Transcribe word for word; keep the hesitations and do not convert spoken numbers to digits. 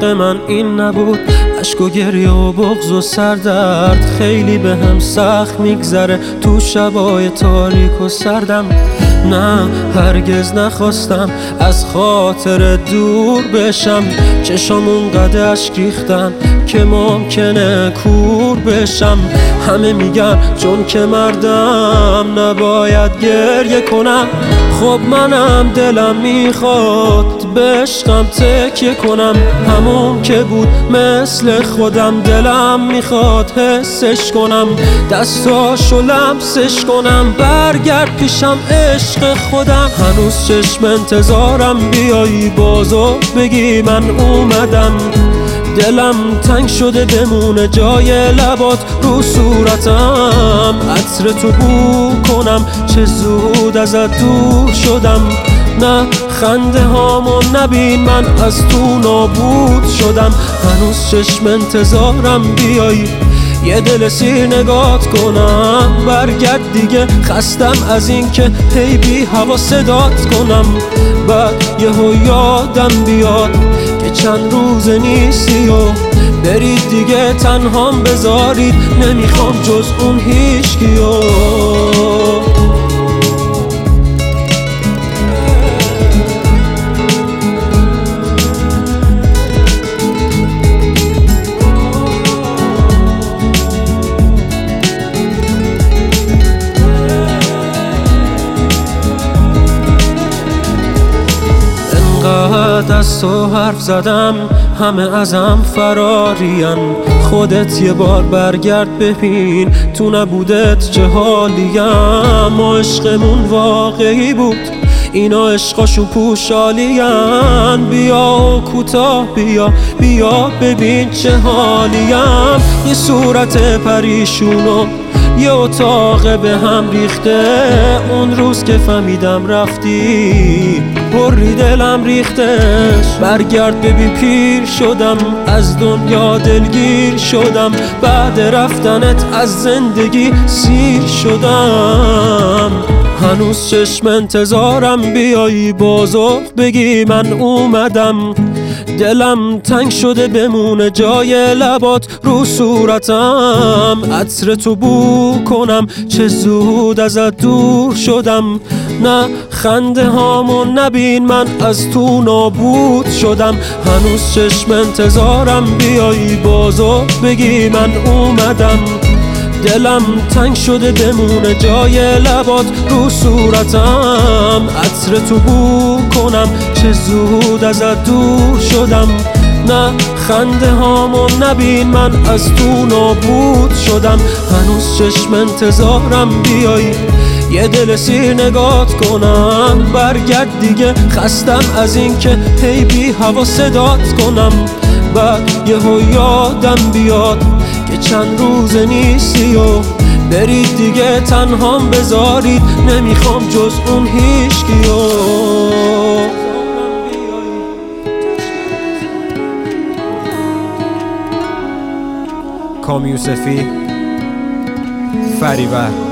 حق من این نبود. اشک و گریه و بغض و سردرد خیلی به هم سخت میگذره تو شبای تاریک و سردم. نه هرگز نخواستم از خاطر دور بشم، چشام اونقدر اشک ریختن که ممکنه کور بشم. همه میگن چون که مردم نباید گریه کنم، خب منم دلم میخواد به عشقم تکیه کنم. همون که بود مثل خودم دلم میخواد حسش کنم، دستاشو لمسش کنم، برگرد پیشم عشق خودم. هنوز چشم انتظارم بیایی بازو بگی من اومدم. دلم تنگ شده بمونه جای لبات رو صورتم، عطر تو بو کنم چه زود ازت دور شدم. نه خنده هامو نبین من از تو نابود شدم. هنوز چشم انتظارم بیایی یه دل سیر نگات کنم، برگرد دیگه خستم از این که هی بی هوا صدات کنم. بعد یهو یادم بیاد که چند روز نیستی و برید دیگه تنهام بذارید، نمیخوام جز اون هیچکیو. انقدر از تو حرف زدم همه ازم فرارین، خودت یه بار برگرد ببین تو نبودت چه حالیم. ما عشقمون واقعی بود اینا عشقاشون پوشالین، بیا و کوتاه بیا بیا ببین چه حالیم. یه صورت پریشونو یه اتاق به هم ریخته، اون روز که فهمیدم رفتی پری دلم ریختش. برگرد ببین پیر شدم از دنیا دلگیر شدم، بعد رفتنت از زندگی سیر شدم. هنوز چشم انتظارم بیایی بازو بگی من اومدم. دلم تنگ شده بمونه جای لبات رو صورتم، عطر تو بو کنم چه زود ازت دور شدم. نه خنده هامو نبین من از تو نابود شدم. هنوز چشم انتظارم بیایی بازو بگی من اومدم. دلم تنگ شده بمونه جای لبات رو صورتم، عطر تو بو کنم چه زود ازت دور شدم. نه خنده هامو نبین من از تو نابود شدم. هنوز چشم انتظارم بیایی یه دل سیر نگات کنم، برگرد دیگه خستم از این که هی بی هوا صدات کنم. بعد یهو یادم بیاد که چند روز نیستی و برید دیگه تنهام بذارید، نمیخوام جز اون هیچکیو. کامیوسفی فریور.